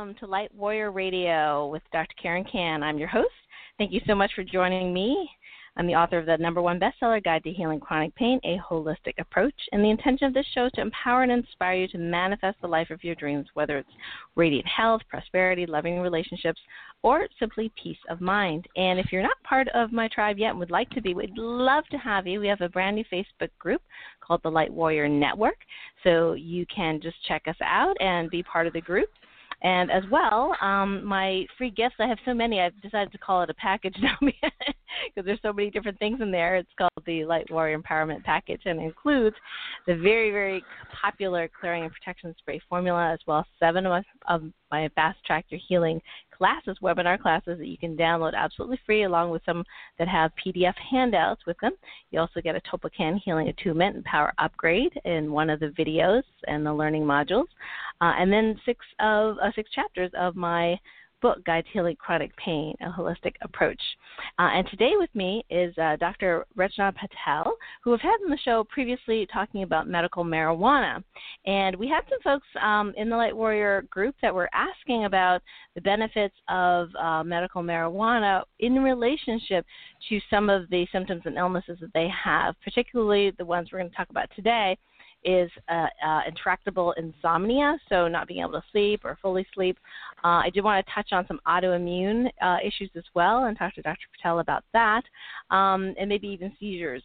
welcome to Light Warrior Radio with Dr. Karen Kan. I'm your host. Thank you so much for joining me. I'm the author of the #1 bestseller, Guide to Healing Chronic Pain, A Holistic Approach. And the intention of this show is to empower and inspire you to manifest the life of your dreams, whether it's radiant health, prosperity, loving relationships, or simply peace of mind. And if you're not part of my tribe yet and would like to be, we'd love to have you. We have a brand new Facebook group called the Light Warrior Network. So you can just check us out and be part of the group. And as well, my free gifts, I have so many, I've decided to call it a package now because there's so many different things in there. It's called the Light Warrior Empowerment Package and includes the very, very popular Clearing and Protection Spray formula, as well as 7 of my Fast Track Your Healing classes, webinar classes that you can download absolutely free, along with some that have PDF handouts with them. You also get a Topocan Healing Attunement and Power Upgrade in one of the videos and the learning modules, and then 6 chapters of my book, Guide to Healing Chronic Pain, A Holistic Approach. And today with me is Dr. Rachna Patel, who I've had on the show previously talking about medical marijuana. And we had some folks in the Light Warrior group that were asking about the benefits of medical marijuana in relationship to some of the symptoms and illnesses that they have, particularly the ones we're going to talk about today, is intractable insomnia, so not being able to sleep or fully sleep. I did want to touch on some autoimmune issues as well and talk to Dr. Patel about that, and maybe even seizures,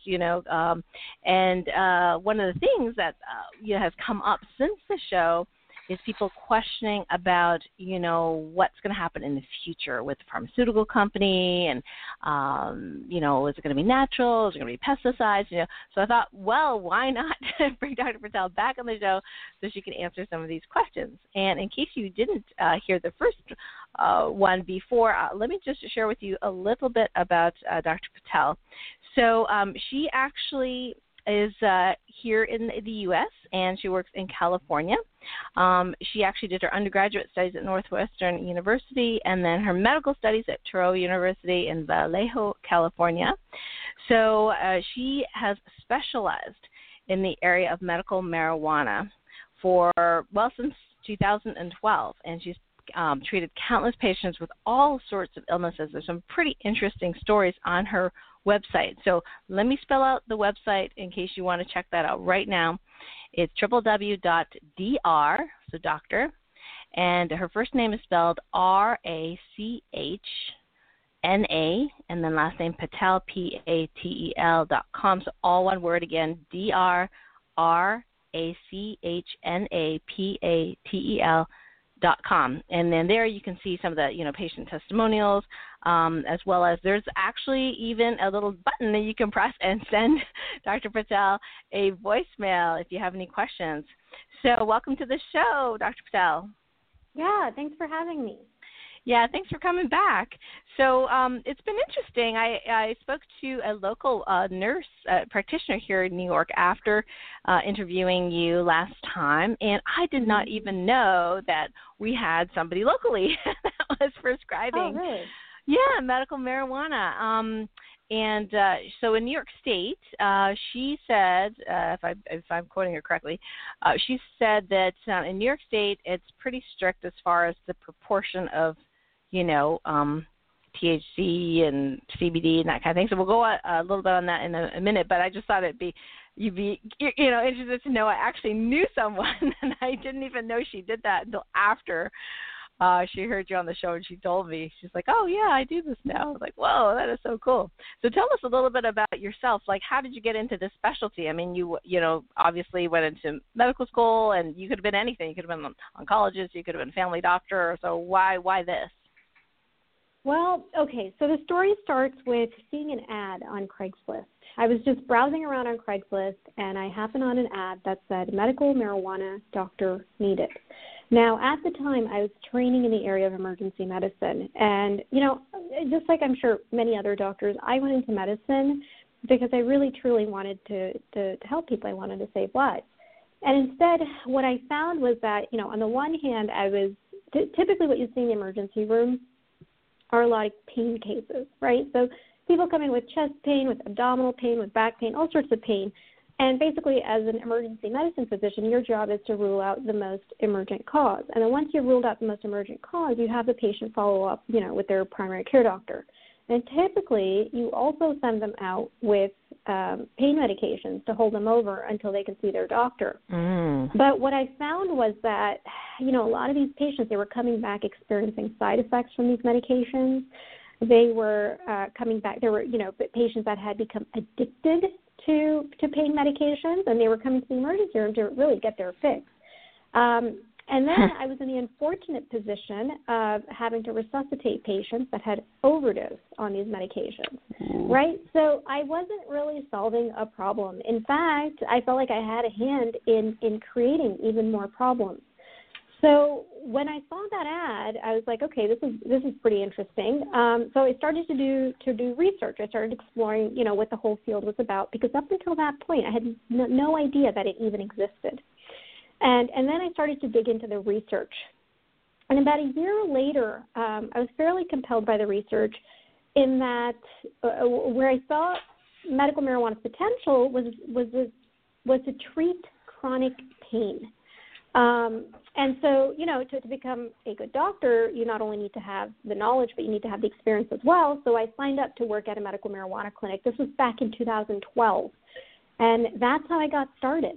And one of the things that has come up since the show is people questioning about, what's going to happen in the future with the pharmaceutical company and, is it going to be natural? Is it going to be pesticides? So I thought, well, why not bring Dr. Patel back on the show so she can answer some of these questions. And in case you didn't hear the first one before, let me just share with you a little bit about Dr. Patel. So she actually is here in the U.S., and she works in California. She actually did her undergraduate studies at Northwestern University and then her medical studies at Touro University in Vallejo, California. So she has specialized in the area of medical marijuana since 2012, and she's treated countless patients with all sorts of illnesses. There's some pretty interesting stories on her website. So let me spell out the website in case you want to check that out right now. It's www.dr, so doctor, and her first name is spelled Rachna, and then last name Patel, Patel.com. So all one word again, DrRachnaPatel.com. And then there you can see some of the, patient testimonials, as well as there's actually even a little button that you can press and send Dr. Patel a voicemail if you have any questions. So welcome to the show, Dr. Patel. Yeah, thanks for having me. Yeah, thanks for coming back. So it's been interesting. I spoke to a local nurse practitioner here in New York after interviewing you last time, and I did not even know that we had somebody locally that was prescribing. Oh, really? Yeah, medical marijuana. So in New York State, she said, if I'm quoting her correctly, she said that in New York State it's pretty strict as far as the proportion of THC and CBD and that kind of thing. So we'll go a little bit on that in a minute, but I just thought you'd be interested to know I actually knew someone, and I didn't even know she did that until after she heard you on the show, and she told me. She's like, oh, yeah, I do this now. I was like, whoa, that is so cool. So tell us a little bit about yourself. Like, how did you get into this specialty? I mean, you obviously went into medical school, and you could have been anything. You could have been an oncologist. You could have been a family doctor. So why this? Well, okay, so the story starts with seeing an ad on Craigslist. I was just browsing around on Craigslist, and I happened on an ad that said, medical marijuana doctor needed. Now, at the time, I was training in the area of emergency medicine, and, just like I'm sure many other doctors, I went into medicine because I really, truly wanted to help people. I wanted to save lives. And instead, what I found was that, on the one hand, I was typically what you see in the emergency room are a lot of pain cases, right? So people come in with chest pain, with abdominal pain, with back pain, all sorts of pain. And basically, as an emergency medicine physician, your job is to rule out the most emergent cause. And then once you've ruled out the most emergent cause, you have the patient follow up, with their primary care doctor. And typically, you also send them out with pain medications to hold them over until they can see their doctor. But what I found was that, a lot of these patients, they were coming back experiencing side effects from these medications. They were coming back. There were, patients that had become addicted to pain medications, and they were coming to the emergency room to really get their fix. And then I was in the unfortunate position of having to resuscitate patients that had overdosed on these medications, right? So I wasn't really solving a problem. In fact, I felt like I had a hand in creating even more problems. So when I saw that ad, I was like, okay, this is pretty interesting. So I started to do research. I started exploring, what the whole field was about, because up until that point, I had no idea that it even existed. And then I started to dig into the research. And about a year later, I was fairly compelled by the research in that where I saw medical marijuana's potential was to treat chronic pain. And so, to become a good doctor, you not only need to have the knowledge, but you need to have the experience as well. So I signed up to work at a medical marijuana clinic. This was back in 2012. And that's how I got started.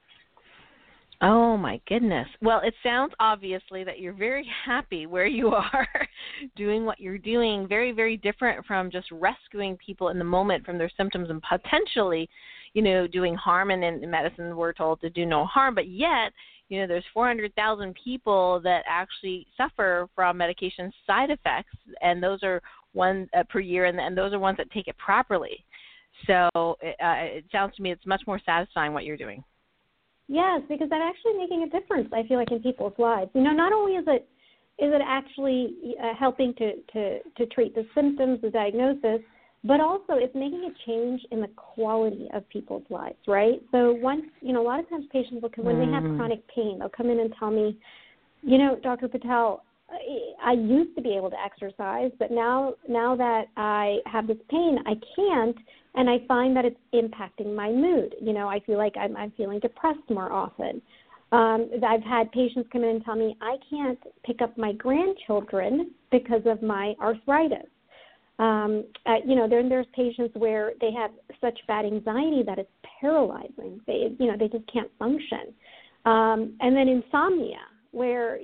Oh, my goodness. Well, it sounds obviously that you're very happy where you are doing what you're doing, very, very different from just rescuing people in the moment from their symptoms and potentially, doing harm. And in medicine, we're told to do no harm. But yet, there's 400,000 people that actually suffer from medication side effects, and those are one per year, and those are ones that take it properly. So it sounds to me it's much more satisfying what you're doing. Yes, because I'm actually making a difference, I feel like, in people's lives. Not only is it actually helping to treat the symptoms, the diagnosis, but also it's making a change in the quality of people's lives, right? So once, a lot of times patients will come, when they have chronic pain, they'll come in and tell me, Dr. Patel, I used to be able to exercise, but now that I have this pain, I can't, and I find that it's impacting my mood. I feel like I'm feeling depressed more often. I've had patients come in and tell me I can't pick up my grandchildren because of my arthritis. Then there's patients where they have such bad anxiety that it's paralyzing. They just can't function. And then insomnia, where,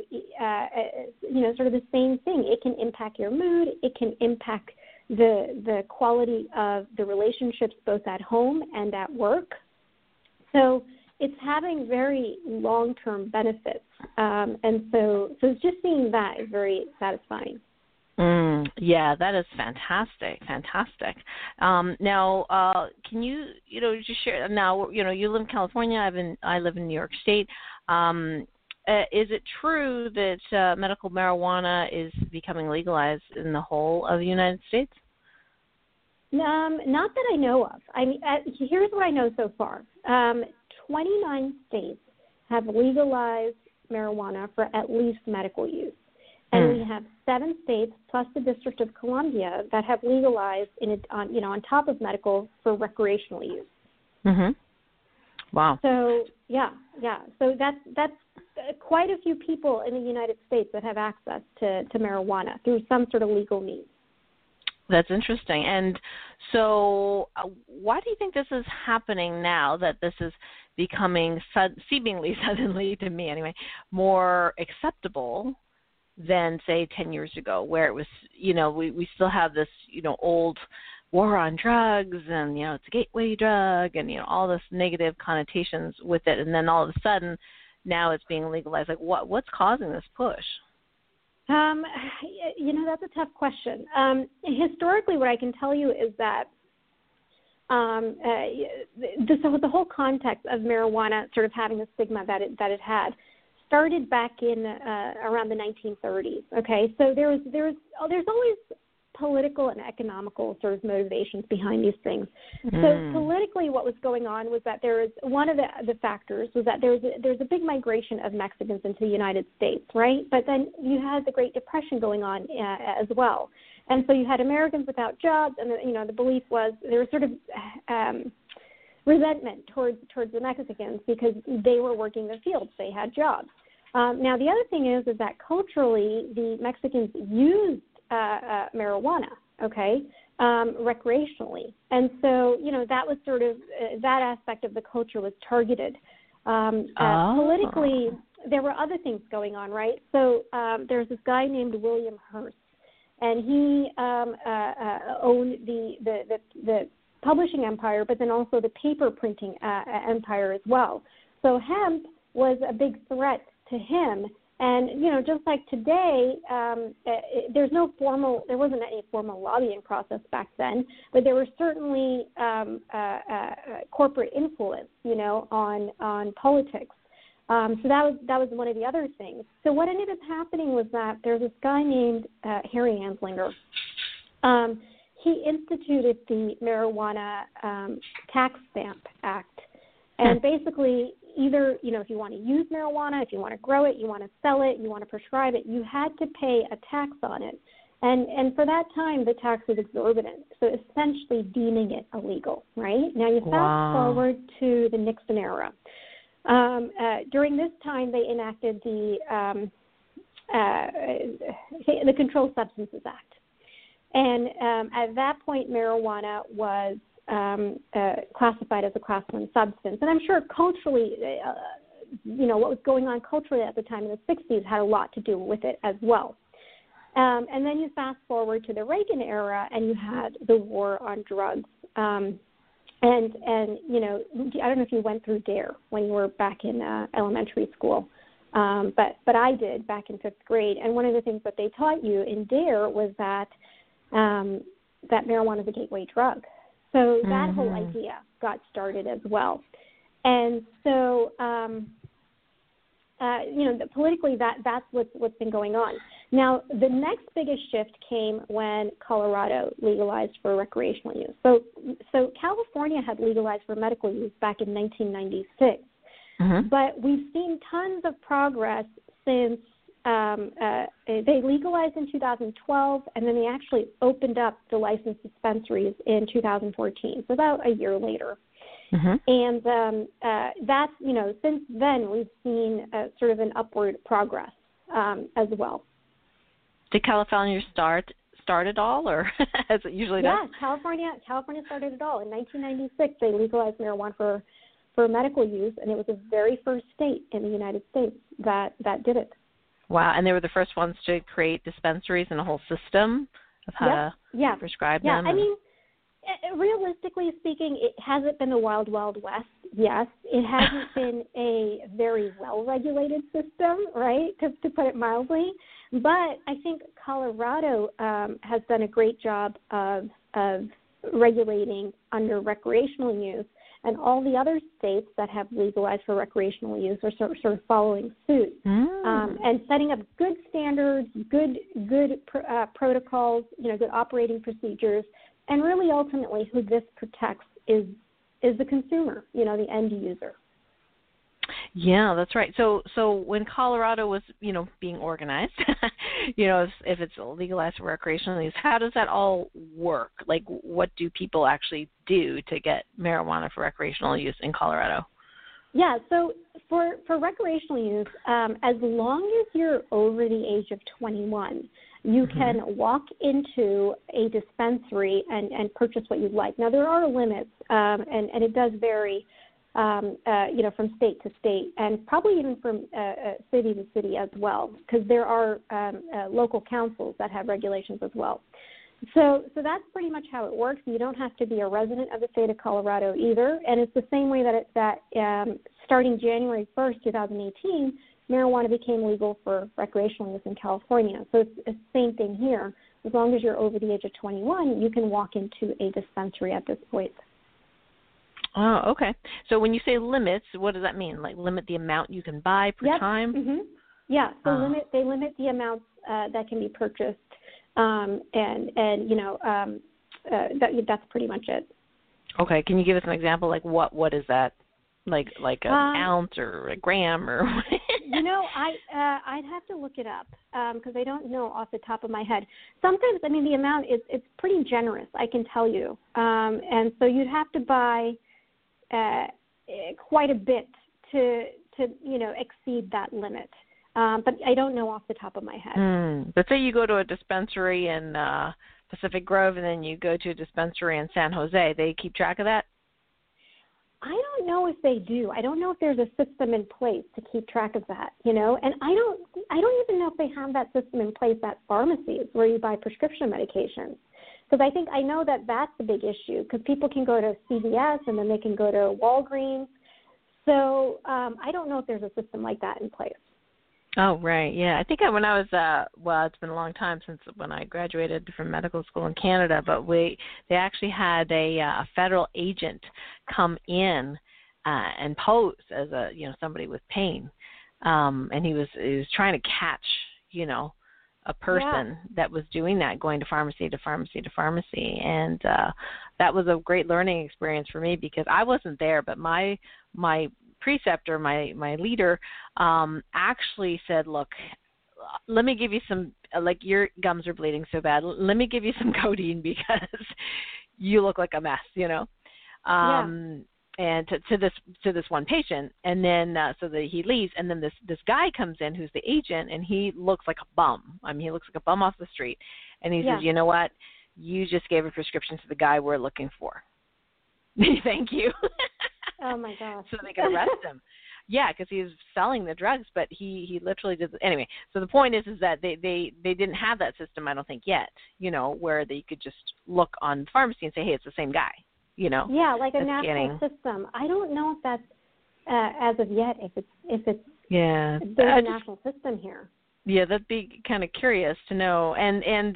sort of the same thing. It can impact your mood. It can impact the quality of the relationships both at home and at work. So it's having very long-term benefits. And so just seeing that is very satisfying. Yeah, that is fantastic. Now, can you, just share, now, you live in California, I live in New York State. Is it true that medical marijuana is becoming legalized in the whole of the United States? Not that I know of. I mean, here's what I know so far. 29 states have legalized marijuana for at least medical use. And we have 7 states plus the District of Columbia that have legalized on top of medical for recreational use. Mm-hmm. Wow. So yeah. So that's quite a few people in the United States that have access to marijuana through some sort of legal means. That's interesting. And so why do you think this is happening now, that this is becoming seemingly suddenly, to me anyway, more acceptable than, say, 10 years ago, where it was, we still have this, old war on drugs and, it's a gateway drug and, all this negative connotations with it. And then all of a sudden now it's being legalized. Like what's causing this push? That's a tough question. Historically, what I can tell you is that the whole context of marijuana sort of having the stigma that it had started back in around the 1930s. Okay, so there's always political and economical sort of motivations behind these things. So politically, what was going on was that there was one of the factors was that there's a big migration of Mexicans into the United States, right? But then you had the Great Depression going on as well, and so you had Americans without jobs, and the belief was there was sort of resentment towards the Mexicans because they were working the fields, they had jobs. Now the other thing is that culturally the Mexicans used marijuana, okay, recreationally, and so that was sort of that aspect of the culture was targeted. Politically, there were other things going on, right? So there's this guy named William Hearst, and he owned the publishing empire, but then also the paper printing empire as well. So hemp was a big threat to him. And, just like today, there wasn't any formal lobbying process back then, but there was certainly corporate influence, on politics. So that was one of the other things. So what ended up happening was that there's this guy named Harry Anslinger. He instituted the Marijuana Tax Stamp Act. And basically, either, if you want to use marijuana, if you want to grow it, you want to sell it, you want to prescribe it, you had to pay a tax on it. And for that time, the tax was exorbitant, so essentially deeming it illegal, right? Now you fast forward to the Nixon era. During this time, they enacted the Controlled Substances Act. And at that point, marijuana was classified as a Class 1 substance. And I'm sure culturally, what was going on culturally at the time in the 60s had a lot to do with it as well. And then you fast forward to the Reagan era, and you had the war on drugs. And I don't know if you went through DARE when you were back in elementary school, but I did back in 5th grade. And one of the things that they taught you in DARE was that marijuana is a gateway drug. So that whole idea got started as well. And so, politically, that's what's been going on. Now, the next biggest shift came when Colorado legalized for recreational use. So California had legalized for medical use back in 1996. But we've seen tons of progress since they legalized in 2012, and then they actually opened up the licensed dispensaries in 2014, so about a year later. And that's, since then we've seen sort of an upward progress as well. Did California start it all, or as it usually does? Yeah, California started it all. In 1996, they legalized marijuana for medical use, and it was the very first state in the United States that did it. Wow, and they were the first ones to create dispensaries and a whole system of how to prescribe them. Yeah, I mean, realistically speaking, it hasn't been the wild, wild west. Yes, it hasn't been a very well-regulated system, right, to put it mildly. But I think Colorado has done a great job of regulating under recreational use, and all the other states that have legalized for recreational use are sort of following suit and setting up good standards, good protocols, good operating procedures, and really ultimately who this protects is the consumer, the end user. Yeah, that's right. So when Colorado was, being organized, if it's legalized for recreational use, how does that all work? Like, what do people actually do to get marijuana for recreational use in Colorado? Yeah, so for recreational use, as long as you're over the age of 21, you can walk into a dispensary and purchase what you'd like. Now, there are limits, and it does vary, from state to state, and probably even from city to city as well, because there are local councils that have regulations as well. So that's pretty much how it works. You don't have to be a resident of the state of Colorado either, and it's the same way that starting January 1st, 2018, marijuana became legal for recreational use in California. So it's the same thing here. As long as you're over the age of 21, you can walk into a dispensary at this point. Oh, okay. So when you say limits, what does that mean? Like limit the amount you can buy per time? Yeah. So they limit the amounts that can be purchased, that's pretty much it. Okay. Can you give us an example? Like what is that? Like an ounce or a gram or? I'd have to look it up because I don't know off the top of my head. Sometimes, the amount it's pretty generous, I can tell you, and so you'd have to buy. quite a bit to exceed that limit. But I don't know off the top of my head. But say you go to a dispensary in Pacific Grove and then you go to a dispensary in San Jose, they keep track of that? I don't know if they do. I don't know if there's a system in place to keep track of that, and I don't even know if they have that system in place at pharmacies where you buy prescription medications. Because I know that that's the big issue, because people can go to CVS and then they can go to Walgreens. So I don't know if there's a system like that in place. Oh, right. Yeah. I think when I was, it's been a long time since when I graduated from medical school in Canada, but they actually had a federal agent come in and pose as somebody with pain. And he was trying to catch, a person that was doing that, going to pharmacy to pharmacy to pharmacy. And that was a great learning experience for me, because I wasn't there, but my preceptor, my leader, actually said, look, let me give you some, your gums are bleeding so bad, let me give you some codeine because you look like a mess, and to this one patient. And then so that he leaves, and then this guy comes in who's the agent, and he looks like a bum. I mean, he looks like a bum off the street. And he says, you know what, you just gave a prescription to the guy we're looking for. Thank you. Oh, my gosh. So they could arrest him. Yeah, because he was selling the drugs, but he literally did. Anyway, so the point is that they didn't have that system, I don't think, yet, where they could just look on pharmacy and say, hey, it's the same guy, Yeah, like a national system. I don't know if that's, as of yet, if it's there's a national system here. Yeah, that'd be kind of curious to know. And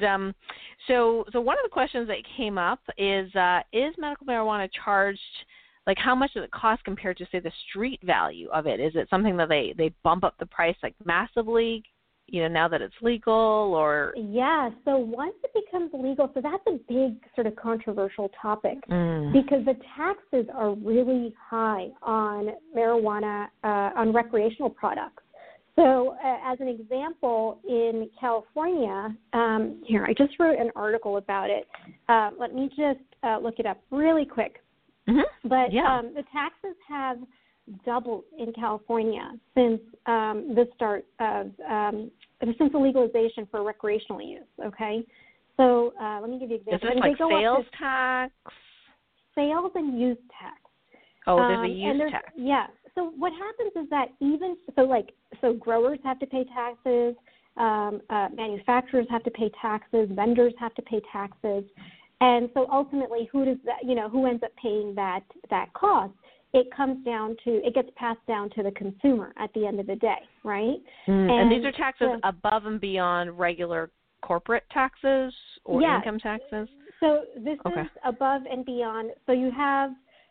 so one of the questions that came up is medical marijuana charged, like how much does it cost compared to, say, the street value of it? Is it something that they bump up the price like massively, now that it's legal, or? Yeah, so once it becomes legal, so that's a big sort of controversial topic because the taxes are really high on marijuana, on recreational products. So as an example, in California, here, I just wrote an article about it. Let me just look it up really quick. Mm-hmm. But the taxes have doubled in California since the start of, since the legalization for recreational use, okay? So let me give you examples. Is this like sales tax? Sales and use tax. Oh, there's a use tax. Yeah. So what happens is that so growers have to pay taxes, manufacturers have to pay taxes, vendors have to pay taxes, and so ultimately, who ends up paying that cost? It gets passed down to the consumer at the end of the day, right? And these are taxes above and beyond regular corporate taxes or income taxes? So this is above and beyond. So you have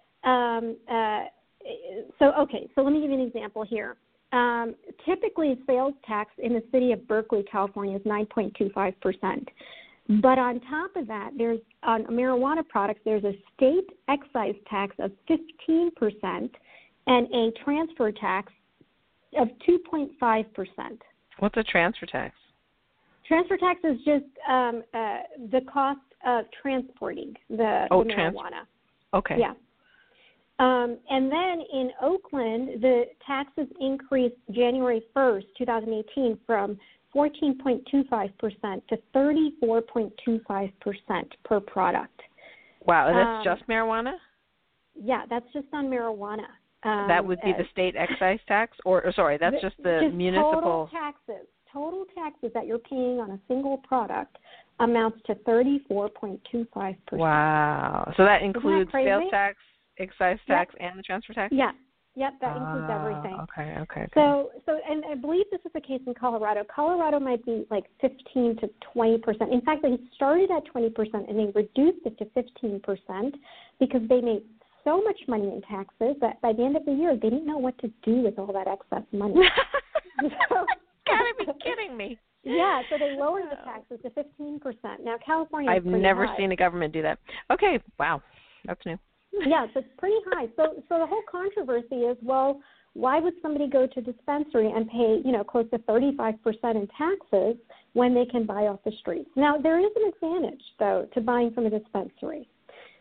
so let me give you an example here. Typically, sales tax in the city of Berkeley, California, is 9.25%. But on top of that, on marijuana products, there's a state excise tax of 15% and a transfer tax of 2.5%. What's a transfer tax? Transfer tax is just the cost of transporting the marijuana. Okay. Yeah. And then in Oakland, the taxes increased January 1st, 2018 from 14.25% to 34.25% per product. Wow, and that's just marijuana? Yeah, that's just on marijuana. That would be the state excise tax? Or sorry, that's just the municipal... Total taxes that you're paying on a single product amounts to 34.25%. Wow. So that includes sales tax, excise tax, and the transfer tax? Yeah. Yep, that includes everything. Okay. So, and I believe this is the case in Colorado. Colorado might be like 15 to 20%. In fact, they started at 20% and they reduced it to 15% because they made so much money in taxes that by the end of the year, they didn't know what to do with all that excess money. Gotta be kidding me. Yeah, so they lowered the taxes to 15%. Now, California is pretty never high. seen a government do that. Okay, wow, that's new. Yeah, so it's pretty high. So the whole controversy is, well, why would somebody go to a dispensary and pay, close to 35% in taxes when they can buy off the streets? Now, there is an advantage, though, to buying from a dispensary.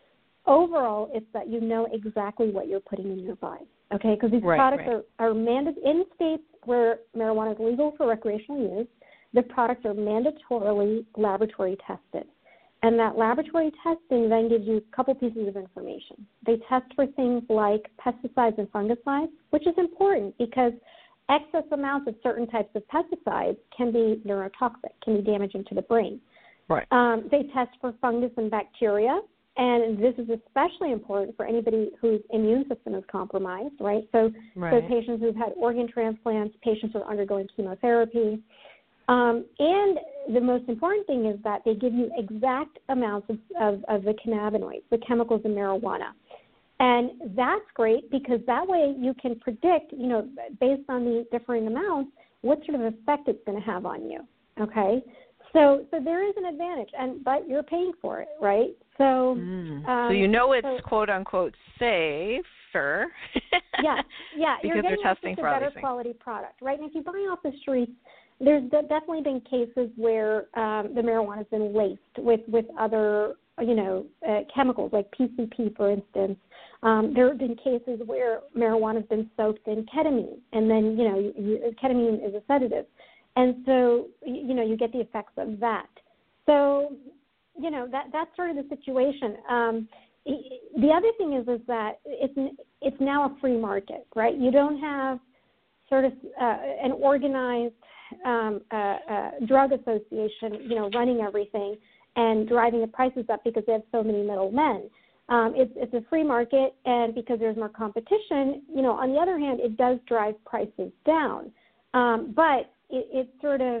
overall, it's that you know exactly what you're putting in your body, okay? Because these products are mandated in states where marijuana is legal for recreational use. The products are mandatorily laboratory tested. And that laboratory testing then gives you a couple pieces of information. They test for things like pesticides and fungicides, which is important because excess amounts of certain types of pesticides can be neurotoxic, can be damaging to the brain. Right. They test for fungus and bacteria, and this is especially important for anybody whose immune system is compromised, right? So patients who've had organ transplants, patients who are undergoing chemotherapy. And the most important thing is that they give you exact amounts of the cannabinoids, the chemicals in marijuana. And that's great because that way you can predict, based on the differing amounts, what sort of effect it's going to have on you, okay? So there is an advantage, but you're paying for it, right? So it's quote-unquote safer. Yeah. Because they're testing for all these things. Better quality product, right? And if you buy off the streets, there's definitely been cases where the marijuana has been laced with other, chemicals like PCP, for instance. There have been cases where marijuana has been soaked in ketamine, and then, ketamine is a sedative. And so, you get the effects of that. So, that's sort of the situation. The other thing is that it's now a free market, right? You don't have sort of an organized drug association, running everything and driving the prices up because they have so many middlemen. It's a free market, and because there's more competition, on the other hand, it does drive prices down. But it sort of,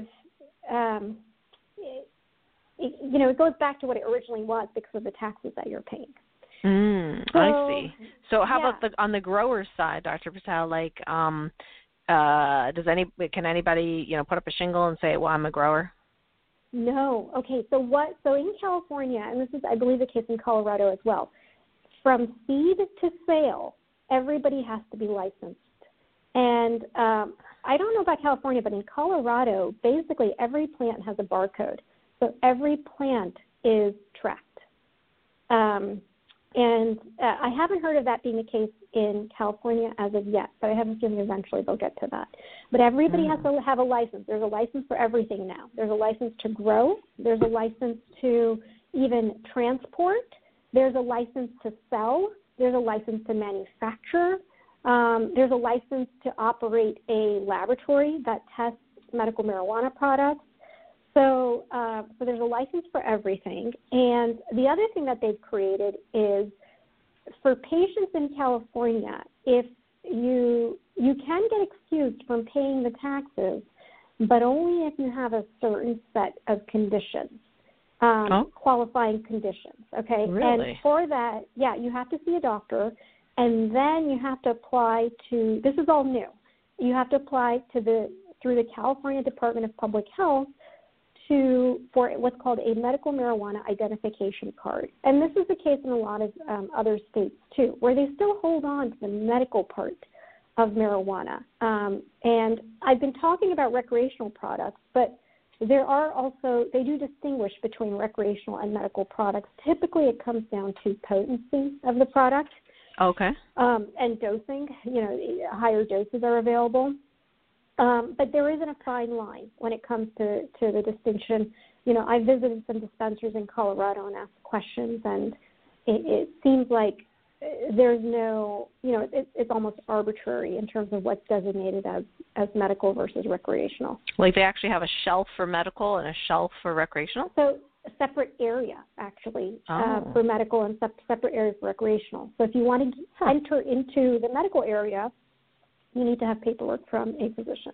it goes back to what it originally was because of the taxes that you're paying. I see. So how about on the grower side, Dr. Patel? Like, can anybody put up a shingle and say, well, I'm a grower? No. Okay. So in California, and this is, I believe, the case in Colorado as well, from seed to sale, everybody has to be licensed. And I don't know about California, but in Colorado, basically every plant has a barcode. So every plant is tracked. And I haven't heard of that being the case in California as of yet, but I have a feeling eventually they'll get to that. But everybody has to have a license. There's a license for everything now. There's a license to grow. There's a license to even transport. There's a license to sell. There's a license to manufacture. There's a license to operate a laboratory that tests medical marijuana products. So there's a license for everything. And the other thing that they've created is for patients in California, if you can get excused from paying the taxes, but only if you have a certain set of conditions, qualifying conditions, okay? Really? And for that, you have to see a doctor, and then you have to apply to, this is all new, you have to apply through the California Department of Public Health for what's called a medical marijuana identification card. And this is the case in a lot of other states, too, where they still hold on to the medical part of marijuana. And I've been talking about recreational products, but there are also, they do distinguish between recreational and medical products. Typically, it comes down to potency of the product. Okay. And dosing, higher doses are available. But there isn't a fine line when it comes to the distinction. I visited some dispensaries in Colorado and asked questions, and it seems like there's no, it's almost arbitrary in terms of what's designated as medical versus recreational. Like they actually have a shelf for medical and a shelf for recreational? So a separate area, actually, for medical and separate areas for recreational. So if you want to enter into the medical area, you need to have paperwork from a physician.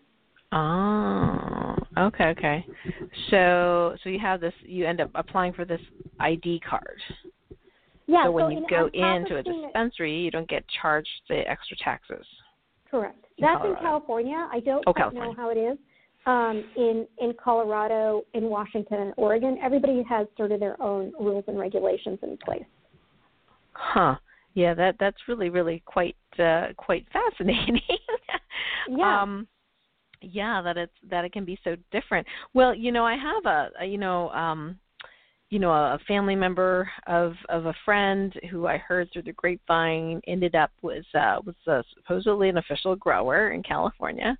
Oh, okay. So you have this, you end up applying for this ID card. Yeah. So when you go into a dispensary, you don't get charged the extra taxes. Correct. That's in California. I don't know how it is in Colorado, in Washington, and Oregon. Everybody has sort of their own rules and regulations in place. Huh. Yeah, that's really, really quite fascinating. Yeah. That it can be so different. Well, I have a family member of a friend who I heard through the grapevine ended up was supposedly an official grower in California,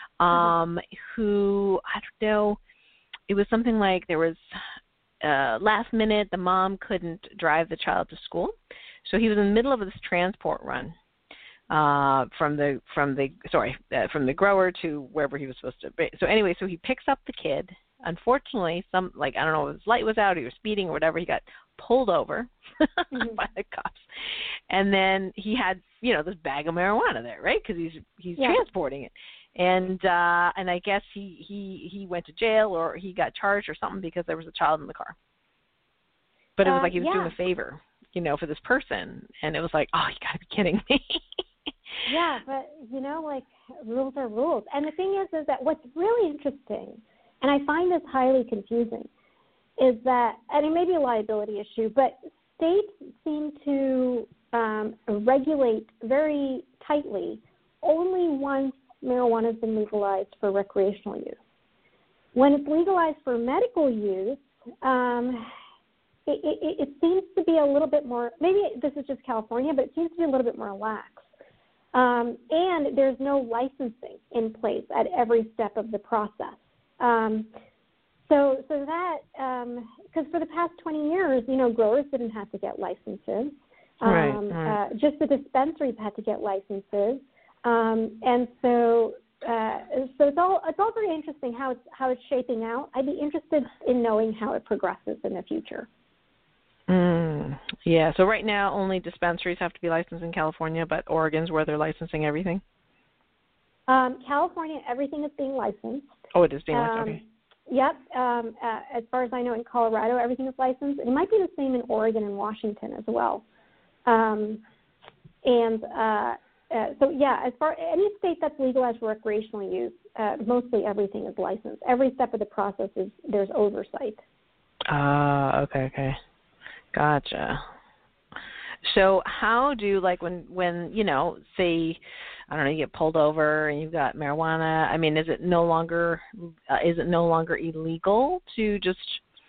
who, I don't know, it was something like there was last minute the mom couldn't drive the child to school, so he was in the middle of this transport run from the grower to wherever he was supposed to be. So anyway, so he picks up the kid. Unfortunately, I don't know if his light was out, he was speeding or whatever, he got pulled over by the cops. And then he had, this bag of marijuana there, right? Because he's transporting it. And I guess he went to jail or he got charged or something because there was a child in the car. But it was like he was doing a favor, for this person. And it was like, oh, you got to be kidding me. Yeah, but, rules are rules. And the thing is that what's really interesting, and I find this highly confusing, is that, and it may be a liability issue, but states seem to regulate very tightly only once marijuana has been legalized for recreational use. When it's legalized for medical use, it seems to be a little bit more, maybe this is just California, but it seems to be a little bit more lax. And there's no licensing in place at every step of the process. So that, because for the past 20 years, growers didn't have to get licenses. Right. Just the dispensaries had to get licenses. And so it's all very interesting how it's shaping out. I'd be interested in knowing how it progresses in the future. Yeah. So right now, only dispensaries have to be licensed in California, but Oregon's where they're licensing everything. California, everything is being licensed. Oh, it is being licensed. Okay. Yep. As far as I know, in Colorado, everything is licensed. It might be the same in Oregon and Washington as well. So yeah, as far any state that's legalized for recreational use, mostly everything is licensed. Every step of the process there's oversight. Okay. Gotcha. So how do, when say, I don't know, you get pulled over and you've got marijuana, I mean, is it no longer illegal to just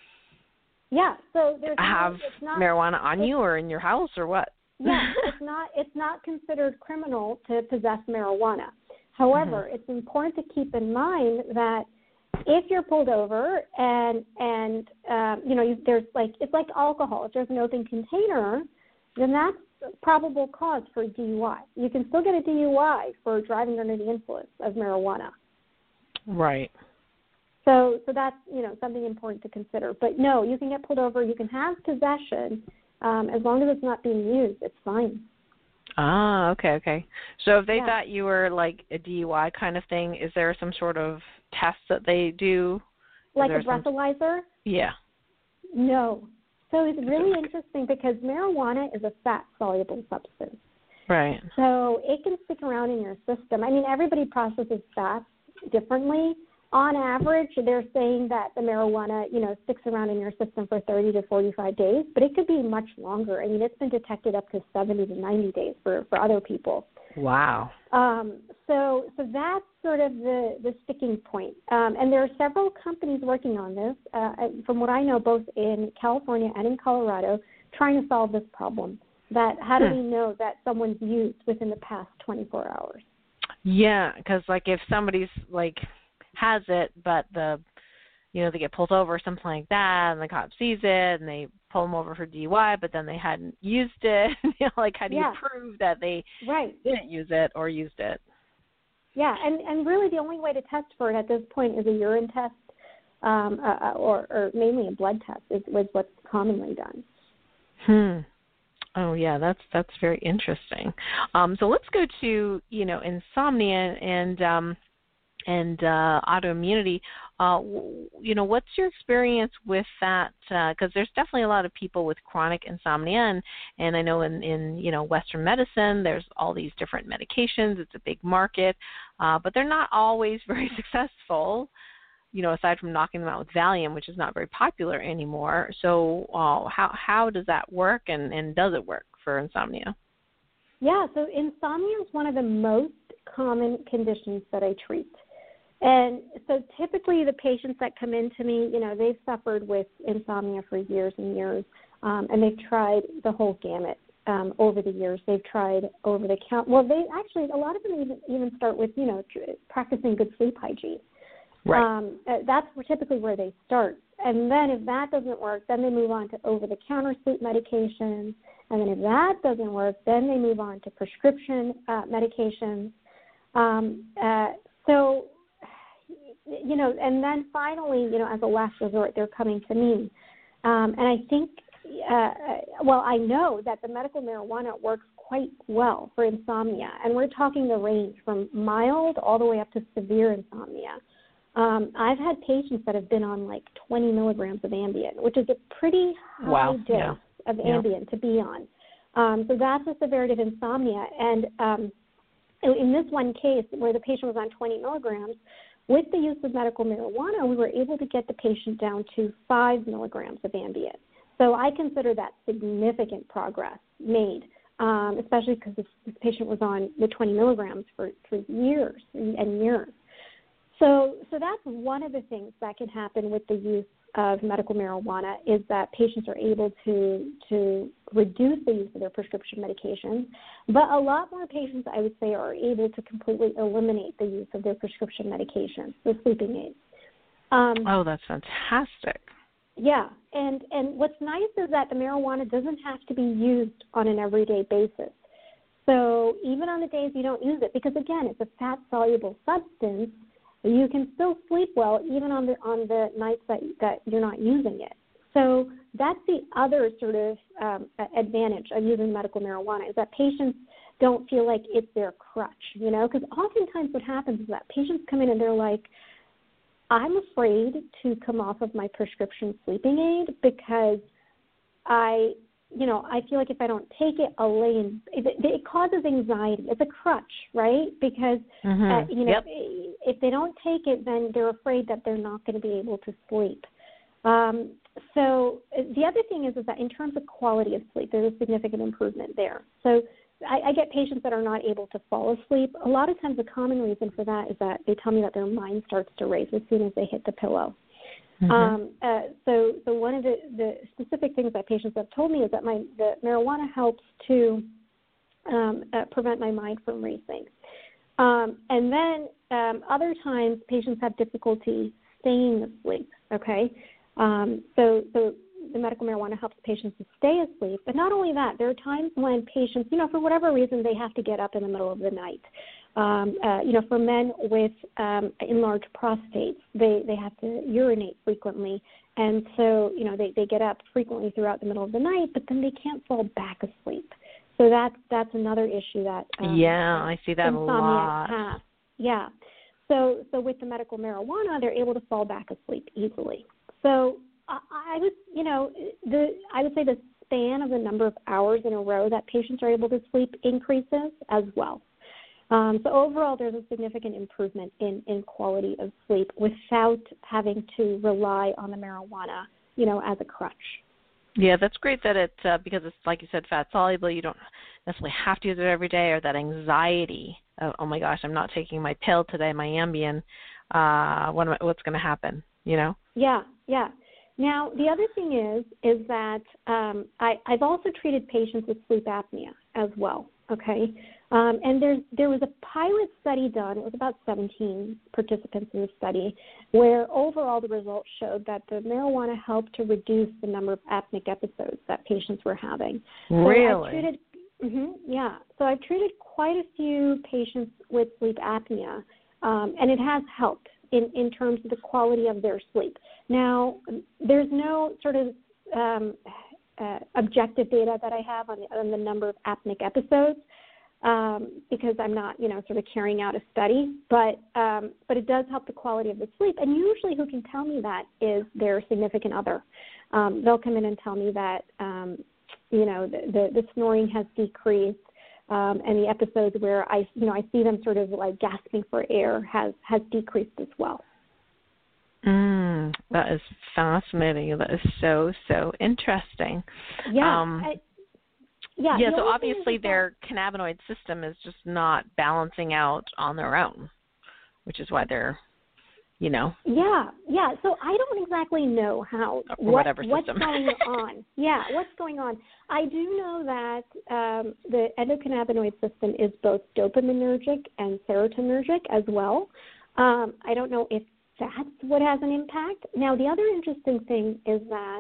so have marijuana on you or in your house or what? Yeah, it's not considered criminal to possess marijuana. However, it's important to keep in mind that if you're pulled over and there's it's like alcohol. If there's an open container, then that's probable cause for a DUI. You can still get a DUI for driving under the influence of marijuana. Right. So that's something important to consider. But no, you can get pulled over. You can have possession as long as it's not being used. It's fine. Okay. So if they thought you were like a DUI kind of thing, is there some sort of test that they do? Like a breathalyzer? Yeah. No. So it's really interesting because marijuana is a fat-soluble substance. Right. So it can stick around in your system. I mean, everybody processes fats differently. On average, they're saying that the marijuana, sticks around in your system for 30 to 45 days, but it could be much longer. I mean, it's been detected up to 70 to 90 days for other people. Wow. So that's sort of the sticking point. And there are several companies working on this, from what I know, both in California and in Colorado, trying to solve this problem. That how do we know that someone's used within the past 24 hours? Yeah, because if somebody's has it, but they get pulled over or something like that, and the cop sees it, and they pull them over for DUI, but then they hadn't used it. How do you prove that they didn't use it or used it? Yeah, and really the only way to test for it at this point is a urine test, or mainly a blood test was what's commonly done. Oh yeah, that's very interesting. So let's go to insomnia and autoimmunity. What's your experience with that? Because there's definitely a lot of people with chronic insomnia, and I know in Western medicine, there's all these different medications. It's a big market, but they're not always very successful. Aside from knocking them out with Valium, which is not very popular anymore. So how does that work, and does it work for insomnia? Yeah, so insomnia is one of the most common conditions that I treat. And so typically the patients that come in to me, they've suffered with insomnia for years and years, and they've tried the whole gamut over the years. They've tried over-the-counter. Well, a lot of them even start with, practicing good sleep hygiene. Right. That's typically where they start. And then if that doesn't work, then they move on to over-the-counter sleep medications. And then if that doesn't work, then they move on to prescription medications. And then finally, as a last resort, they're coming to me. And I think, I know that the medical marijuana works quite well for insomnia. And we're talking the range from mild all the way up to severe insomnia. I've had patients that have been on like 20 milligrams of Ambien, which is a pretty high dose of Ambien to be on. So that's a severity of insomnia. And in this one case where the patient was on 20 milligrams, with the use of medical marijuana, we were able to get the patient down to 5 milligrams of Ambien. So I consider that significant progress made, especially because this patient was on the 20 milligrams for years and years. So that's one of the things that can happen with the use of medical marijuana is that patients are able to reduce the use of their prescription medications. But a lot more patients, I would say, are able to completely eliminate the use of their prescription medications, the sleeping aids. That's fantastic. Yeah, and what's nice is that the marijuana doesn't have to be used on an everyday basis. So even on the days you don't use it, because again, it's a fat-soluble substance, you can still sleep well even on the nights that you're not using it. So that's the other sort of advantage of using medical marijuana is that patients don't feel like it's their crutch, because oftentimes what happens is that patients come in and they're like, I'm afraid to come off of my prescription sleeping aid because I feel like if I don't take it, I'll lay in. It causes anxiety. It's a crutch, right? Because, if they don't take it, then they're afraid that they're not going to be able to sleep. So the other thing is that in terms of quality of sleep, there's a significant improvement there. So I get patients that are not able to fall asleep. A lot of times the common reason for that is that they tell me that their mind starts to race as soon as they hit the pillow. So one of the specific things that patients have told me is that the marijuana helps to prevent my mind from racing. And then other times patients have difficulty staying asleep, okay? So the medical marijuana helps patients to stay asleep. But not only that, there are times when patients, for whatever reason, they have to get up in the middle of the night. For men with enlarged prostates, they have to urinate frequently. And so, they get up frequently throughout the middle of the night, but then they can't fall back asleep. So that's another issue that I see that a lot. Have. Yeah. So with the medical marijuana, they're able to fall back asleep easily. So I would say the span of the number of hours in a row that patients are able to sleep increases as well. So overall, there's a significant improvement in quality of sleep without having to rely on the marijuana, as a crutch. Yeah, that's great that it because it's like you said, fat soluble. You don't necessarily have to use it every day, or that anxiety of, oh my gosh, I'm not taking my pill today, my Ambien. What's going to happen? Yeah. Now the other thing is that I've also treated patients with sleep apnea as well. Okay. And there was a pilot study done. It was about 17 participants in the study, where overall the results showed that the marijuana helped to reduce the number of apneic episodes that patients were having. Really? So I've treated quite a few patients with sleep apnea, and it has helped in terms of the quality of their sleep. Now, there's no sort of objective data that I have on the number of apneic episodes, because I'm not, sort of carrying out a study, but it does help the quality of the sleep. And usually who can tell me that is their significant other. They'll come in and tell me that, the snoring has decreased, and the episodes where I see them sort of like gasping for air has decreased as well. That is fascinating. That is so interesting. Yeah. So obviously their cannabinoid system is just not balancing out on their own, which is why they're you know. Yeah. So I don't exactly know what's going on. Yeah, what's going on. I do know that the endocannabinoid system is both dopaminergic and serotonergic as well. I don't know if that's what has an impact. Now, the other interesting thing is that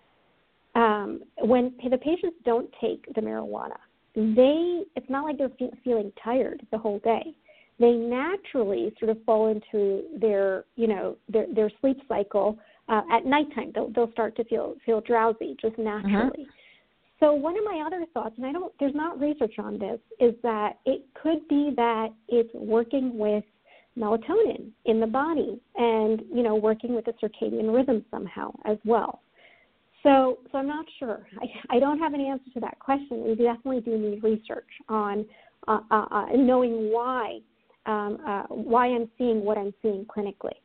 when the patients don't take the marijuana, it's not like they're feeling tired the whole day. They naturally sort of fall into their sleep cycle at nighttime. They'll start to feel drowsy just naturally. So one of my other thoughts, and there's not research on this, is that it could be that it's working with melatonin in the body and, working with the circadian rhythm somehow as well. So I'm not sure. I don't have an answer to that question. We definitely do need research on knowing why I'm seeing what I'm seeing clinically.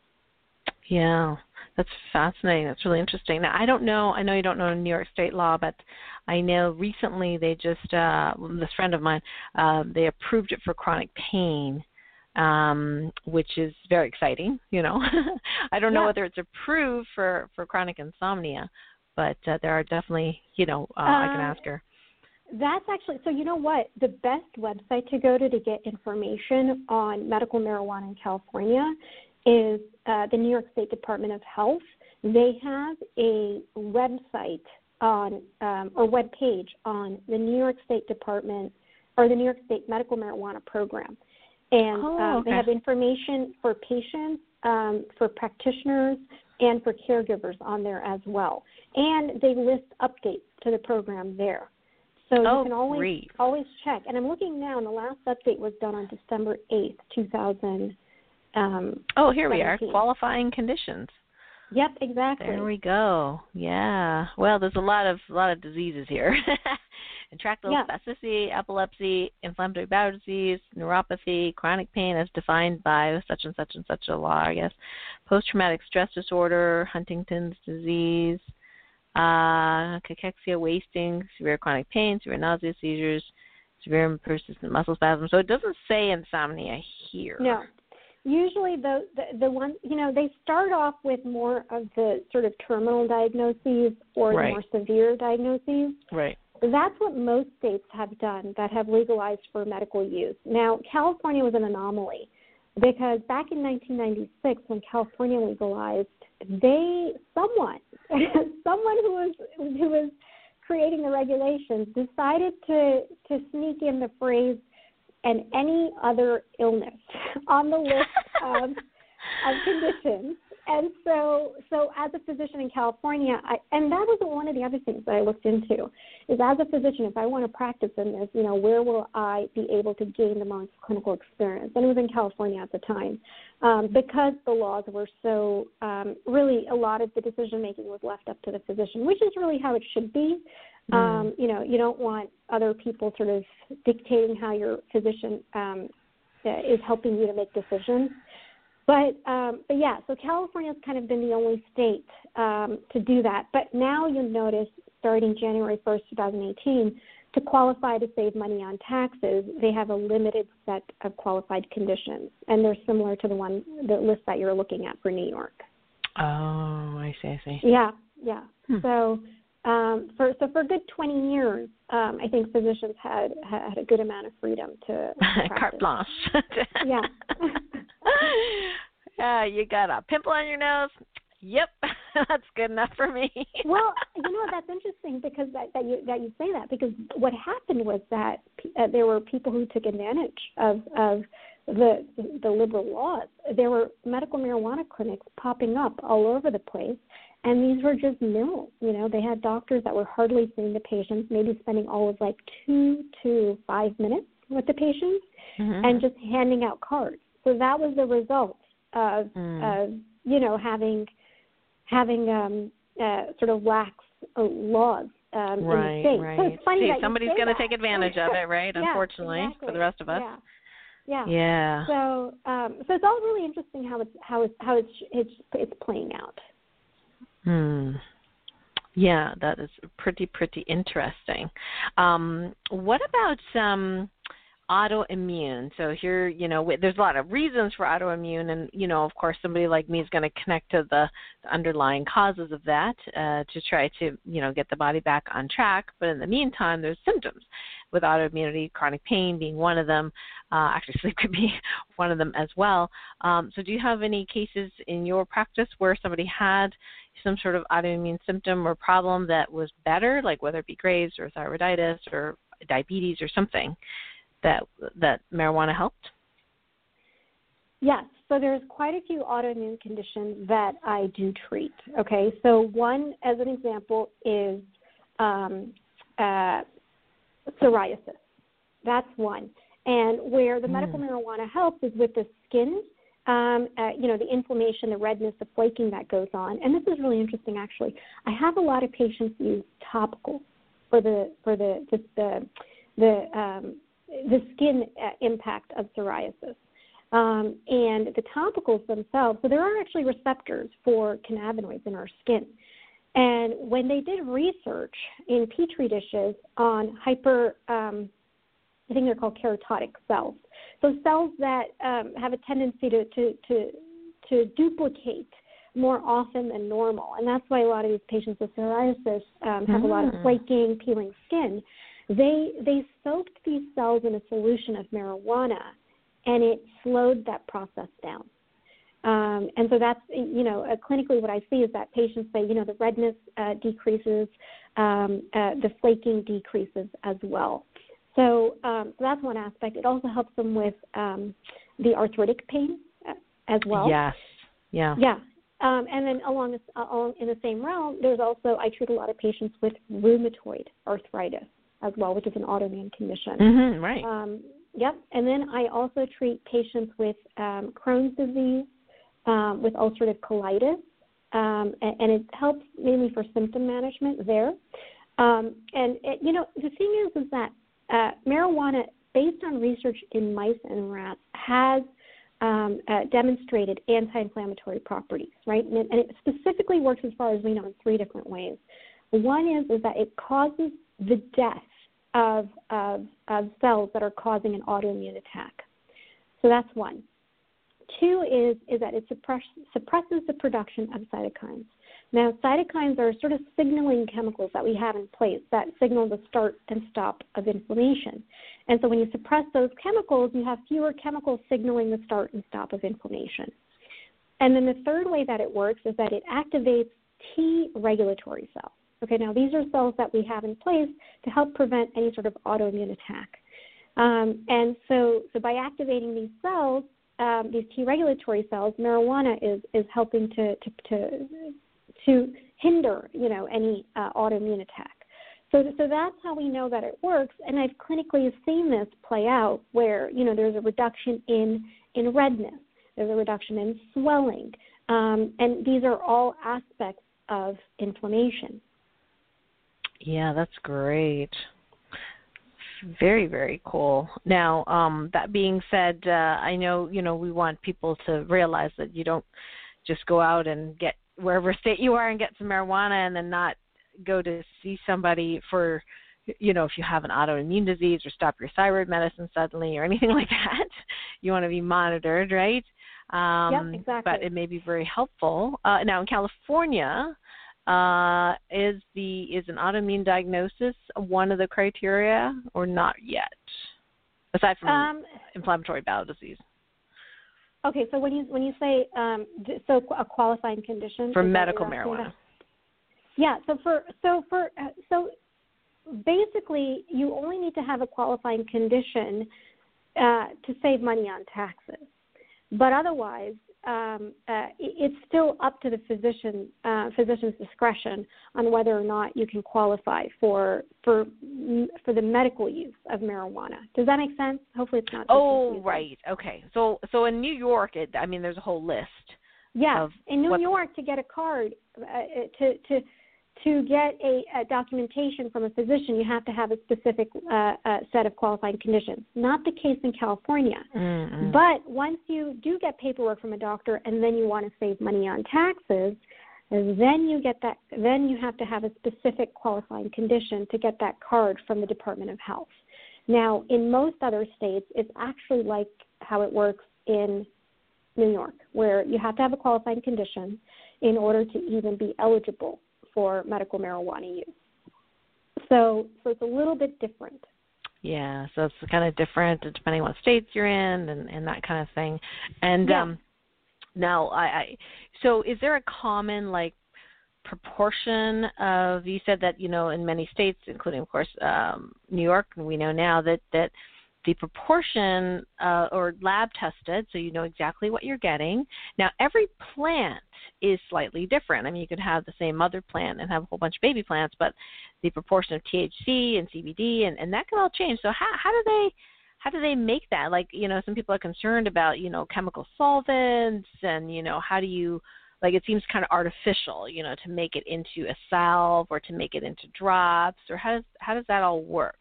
Yeah, that's fascinating. That's really interesting. Now, I don't know. I know you don't know New York State law, but I know recently they just, this friend of mine, they approved it for chronic pain, which is very exciting. I don't know whether it's approved for chronic insomnia, but there are definitely, I can ask her. That's actually, so you know what? The best website to go to get information on medical marijuana in California is the New York State Department of Health. They have a website or web page on the New York State Department or the New York State Medical Marijuana Program. And they have information for patients, for practitioners, and for caregivers on there as well. And they list updates to the program there. So you can always check. And I'm looking now, and the last update was done on December 8th, 2000. Here we are, qualifying conditions. Yep, exactly. There we go. Yeah. Well, there's a lot of diseases here. Intractable spasticity, epilepsy, inflammatory bowel disease, neuropathy, chronic pain as defined by such and such and such a law, I guess. Post-traumatic stress disorder, Huntington's disease, cachexia, wasting, severe chronic pain, severe nausea, seizures, severe and persistent muscle spasms. So it doesn't say insomnia here. No. Usually the one, they start off with more of the sort of terminal diagnoses or the more severe diagnoses. Right. That's what most states have done that have legalized for medical use. Now, California was an anomaly because back in 1996 when California legalized, someone who was creating the regulations decided to sneak in the phrase "and any other illness" on the list of conditions. And so as a physician in California, and that was one of the other things that I looked into, is as a physician, if I want to practice in this, where will I be able to gain the most clinical experience? And it was in California at the time. Because the laws were so, really a lot of the decision-making was left up to the physician, which is really how it should be. You don't want other people sort of dictating how your physician is helping you to make decisions. But yeah, so California's kind of been the only state to do that. But now you'll notice, starting January 1st, 2018, to qualify to save money on taxes, they have a limited set of qualified conditions, and they're similar to the list that you're looking at for New York. Oh, I see. Yeah. So for a good 20 years, I think physicians had a good amount of freedom to practice. Carte blanche. Yeah. You got a pimple on your nose? Yep, that's good enough for me. Well, that's interesting because that you say that, because what happened was that there were people who took advantage of the liberal laws. There were medical marijuana clinics popping up all over the place, and these were just mills. They had doctors that were hardly seeing the patients, maybe spending all of 2 to 5 minutes with the patients, and just handing out cards. So that was the result of having sort of lax laws in the state. Right. So it's funny that somebody's going to take advanance of it, right? Yeah, Unfortunately, exactly. for the rest of us. Yeah. So it's all really interesting how it's playing out. Yeah, that is pretty interesting. What about autoimmune. So here, there's a lot of reasons for autoimmune, and, of course, somebody like me is going to connect to the underlying causes of that to try to, get the body back on track. But in the meantime, there's symptoms with autoimmunity, chronic pain being one of them. Actually, sleep could be one of them as well. So do you have any cases in your practice where somebody had some sort of autoimmune symptom or problem that was better, like whether it be Graves or thyroiditis or diabetes or something, that marijuana helped? Yes. So there's quite a few autoimmune conditions that I do treat. Okay. So one, as an example, is psoriasis. That's one. And where the medical marijuana helps is with the skin, the inflammation, the redness, the flaking that goes on. And this is really interesting, actually. I have a lot of patients use topicals for the skin impact of psoriasis. And the topicals themselves, so there are actually receptors for cannabinoids in our skin. And when they did research in Petri dishes on I think they're called keratotic cells, so cells that have a tendency to duplicate more often than normal, and that's why a lot of these patients with psoriasis have a lot of flaking, peeling skin. They soaked these cells in a solution of marijuana, and it slowed that process down. And so that's, clinically what I see is that patients say, the redness decreases, the flaking decreases as well. So that's one aspect. It also helps them with the arthritic pain as well. Yes. Yeah. Yeah. And then along in the same realm, there's also, I treat a lot of patients with rheumatoid arthritis as well, which is an autoimmune condition. Mm-hmm, right. Yep. And then I also treat patients with Crohn's disease, with ulcerative colitis, and it helps mainly for symptom management there. The thing is that marijuana, based on research in mice and rats, has demonstrated anti-inflammatory properties, right? And it specifically works, as far as we know, in 3 different ways. One is that it causes the death of cells that are causing an autoimmune attack. So that's one. 2 is that it suppresses the production of cytokines. Now, cytokines are sort of signaling chemicals that we have in place that signal the start and stop of inflammation. And so when you suppress those chemicals, you have fewer chemicals signaling the start and stop of inflammation. And then the 3rd way that it works is that it activates T regulatory cells. Okay, now these are cells that we have in place to help prevent any sort of autoimmune attack. And so by activating these cells, these T regulatory cells, marijuana is helping to hinder, any autoimmune attack. So that's how we know that it works. And I've clinically seen this play out where, there's a reduction in redness, there's a reduction in swelling, and these are all aspects of inflammation. Yeah, that's great. Very, very cool. Now, that being said, I know, we want people to realize that you don't just go out and get wherever state you are and get some marijuana and then not go to see somebody for, if you have an autoimmune disease or stop your thyroid medicine suddenly or anything like that. You want to be monitored, right? Yep, exactly. But it may be very helpful. Now, in California, is an autoimmune diagnosis one of the criteria or not yet, aside from inflammatory bowel disease? Okay, so when you say a qualifying condition for medical marijuana. Yeah, so basically you only need to have a qualifying condition to save money on taxes, but otherwise it's still up to the physician's discretion on whether or not you can qualify for the medical use of marijuana. Does that make sense? Hopefully it's not. Oh, right. Okay. So in New York, there's a whole list. Yeah. In New York, to get a card, to get a documentation from a physician, you have to have a specific set of qualifying conditions. Not the case in California. Mm-hmm. But once you do get paperwork from a doctor and then you want to save money on taxes, then you get that. Then you have to have a specific qualifying condition to get that card from the Department of Health. Now, in most other states, it's actually like how it works in New York, where you have to have a qualifying condition in order to even be eligible for medical marijuana use. So it's a little bit different. Yeah, so it's kind of different depending on what states you're in and that kind of thing. And now, so is there a common, like, proportion of, you said that, in many states, including, of course, New York, and we know now that the proportion or lab tested, so you know exactly what you're getting. Now, every plant is slightly different. I mean, you could have the same mother plant and have a whole bunch of baby plants, but the proportion of THC and CBD and that can all change. So how do they make that? Like, some people are concerned about, chemical solvents and, how do you, like, it seems kind of artificial, to make it into a salve or to make it into drops, or how does that all work?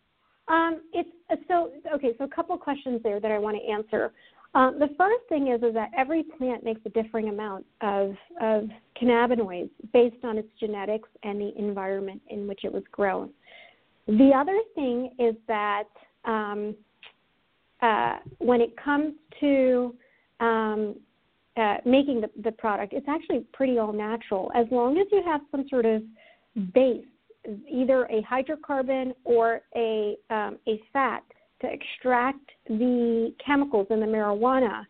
So a couple of questions there that I want to answer. The first thing is that every plant makes a differing amount of cannabinoids based on its genetics and the environment in which it was grown. The other thing is that when it comes to making the product, it's actually pretty all natural, as long as you have some sort of base, either a hydrocarbon or a fat to extract the chemicals in the marijuana.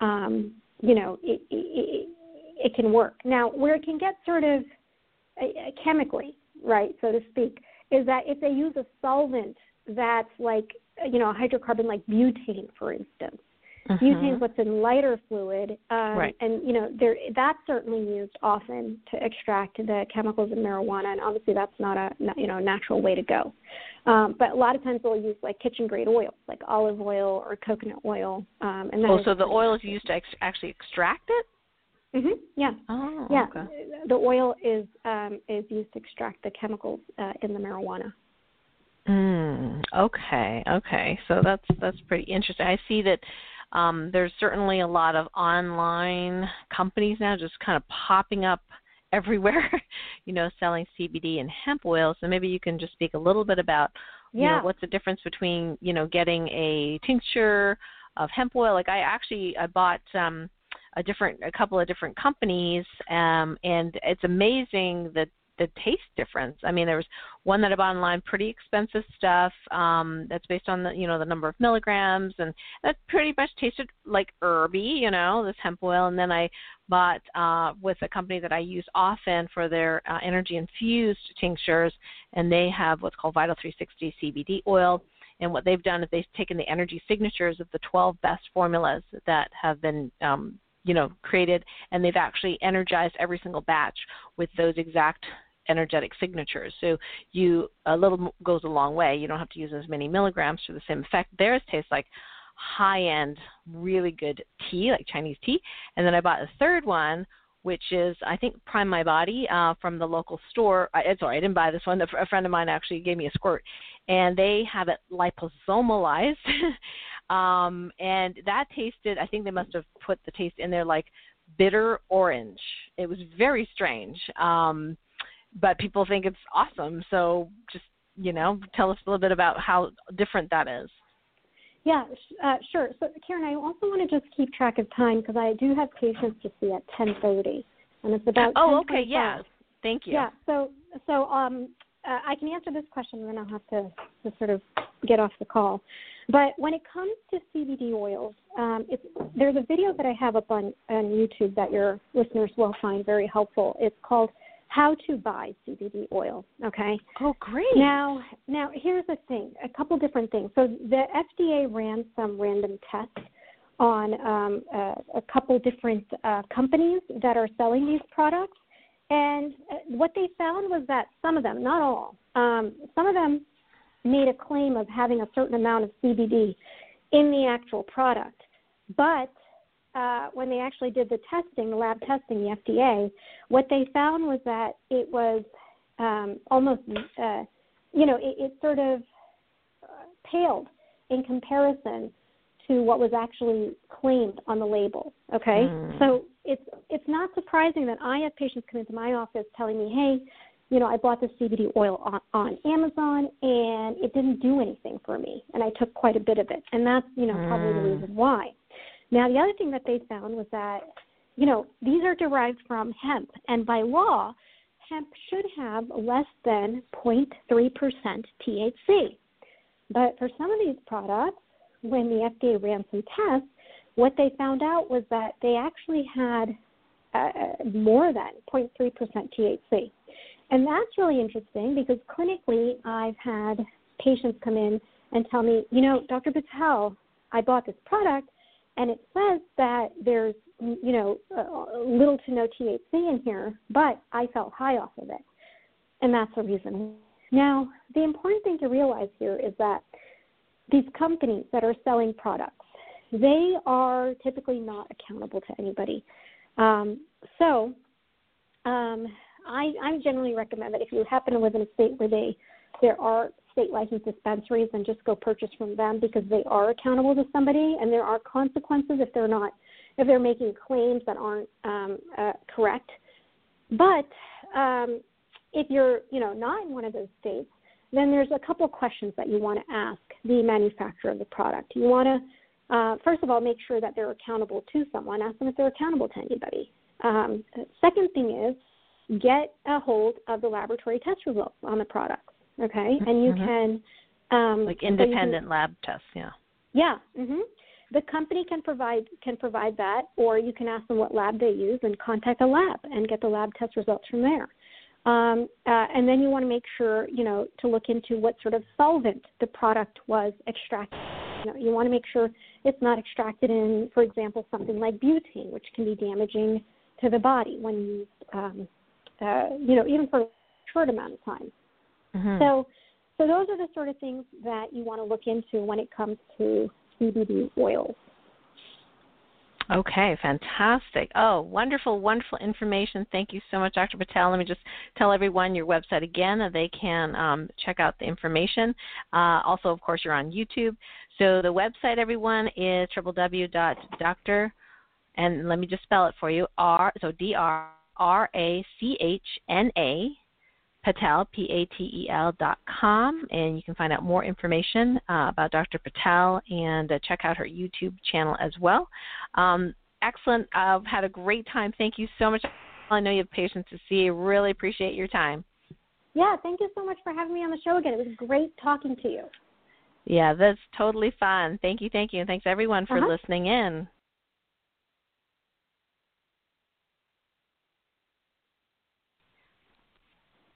It can work. Now, where it can get sort of chemically, right, so to speak, is that if they use a solvent that's like, a hydrocarbon like butane, for instance. Butane is what's in lighter fluid, right. And that's certainly used often to extract the chemicals in marijuana, and obviously that's not a natural way to go. But a lot of times they'll use like kitchen grade oil, like olive oil or coconut oil. So the oil is used to actually extract it? Mm-hmm. Yeah. Oh, yeah. Okay. The oil is used to extract the chemicals in the marijuana. Okay. So that's pretty interesting. I see that there's certainly a lot of online companies now just kind of popping up everywhere, selling CBD and hemp oil. So maybe you can just speak a little bit about, what's the difference between, getting a tincture of hemp oil. Like I bought a couple of different companies, and it's amazing that the taste difference. I mean, there was one that I bought online, pretty expensive stuff, that's based on the number of milligrams, and that pretty much tasted like herby, this hemp oil. And then I bought with a company that I use often for their energy infused tinctures, and they have what's called Vital 360 CBD oil. And what they've done is they've taken the energy signatures of the 12 best formulas that have been created, and they've actually energized every single batch with those exact energetic signatures. So a little goes a long way. You don't have to use as many milligrams for the same effect. Theirs tastes like high-end, really good tea, like Chinese tea. And then I bought a third one, which is, I think, Prime My Body from the local store. I didn't buy this one. A friend of mine actually gave me a squirt. And they have it liposomalized. And that tasted, I think they must have put the taste in there like bitter orange. It was very strange. But people think it's awesome. So just, tell us a little bit about how different that is. Yeah, sure. So, Karen, I also want to just keep track of time because I do have patients to see at 10:30, and it's about. Oh, okay, yeah. Thank you. Yeah. So I can answer this question, and then I'll have to sort of get off the call. But when it comes to CBD oils, there's a video that I have up on YouTube that your listeners will find very helpful. It's called How to Buy CBD Oil, okay? Oh, great. Now here's the thing, a couple different things. So the FDA ran some random tests on a couple different companies that are selling these products, and what they found was that some of them, not all, some of them made a claim of having a certain amount of CBD in the actual product, but when they actually did the testing, the lab testing, the FDA, what they found was that it was almost, it sort of paled in comparison to what was actually claimed on the label, okay? So it's not surprising that I have patients come into my office telling me, hey, I bought the CBD oil on Amazon, and it didn't do anything for me, and I took quite a bit of it, and that's, probably the reason why. Now, the other thing that they found was that, these are derived from hemp, and by law, hemp should have less than 0.3% THC. But for some of these products, when the FDA ran some tests, what they found out was that they actually had more than 0.3% THC. And that's really interesting because clinically I've had patients come in and tell me, Dr. Patel, I bought this product and it says that there's, little to no THC in here, but I felt high off of it. And that's the reason. Now, the important thing to realize here is that these companies that are selling products, they are typically not accountable to anybody. I generally recommend that if you happen to live in a state where there are state licensed dispensaries, then just go purchase from them because they are accountable to somebody, and there are consequences if they're making claims that aren't correct. But if you're not in one of those states, then there's a couple questions that you want to ask the manufacturer of the product. You want to first of all make sure that they're accountable to someone. Ask them if they're accountable to anybody. Second thing is get a hold of the laboratory test results on the products, okay? And you can like independent lab tests, yeah. Yeah. Mm-hmm. The company can provide that, or you can ask them what lab they use and contact a lab and get the lab test results from there. And then you want to make sure, to look into what sort of solvent the product was extracted. You want to make sure it's not extracted in, for example, something like butane, which can be damaging to the body when used, even for a short amount of time. Mm-hmm. So those are the sort of things that you want to look into when it comes to CBD oils. Okay, fantastic. Oh, wonderful, wonderful information. Thank you so much, Dr. Patel. Let me just tell everyone your website again. They can check out the information. Also, of course, you're on YouTube. So the website, everyone, is www.dr. And let me just spell it for you. DrRachna Patel, PATEL.com, and you can find out more information about Dr. Patel and check out her YouTube channel as well. Excellent. I've had a great time. Thank you so much. I know you have patience to see. Really appreciate your time. Yeah, thank you so much for having me on the show again. It was great talking to you. Yeah, that's totally fun. Thank you, and thanks everyone for listening in.